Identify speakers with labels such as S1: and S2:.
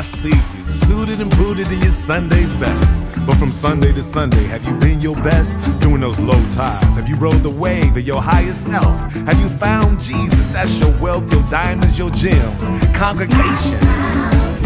S1: see you, suited and booted in your Sunday's best. But from Sunday to Sunday, have you been your best? Doing those low tides, have you rode the wave of your higher self? Have you found Jesus? That's your wealth, your diamonds, your gems. Congregation,